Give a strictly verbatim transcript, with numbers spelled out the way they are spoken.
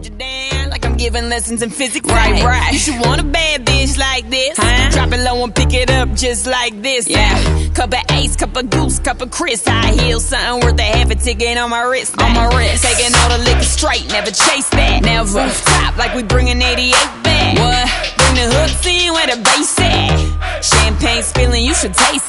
hold you down like I'm giving lessons in physics. Right, right. You should want a bad bitch like this. Huh? Drop it low and pick it up just like this. Yeah. Cup of Ace, cup of Goose, cup of Chris. High heels, something worth a half a ticket on my wrist. On my wrist. Taking all the liquor straight, never chase that. Never. Rooftop like we bringing eighty-eight back. What? Bring the hooks in where the bass at. Champagne spilling, you should taste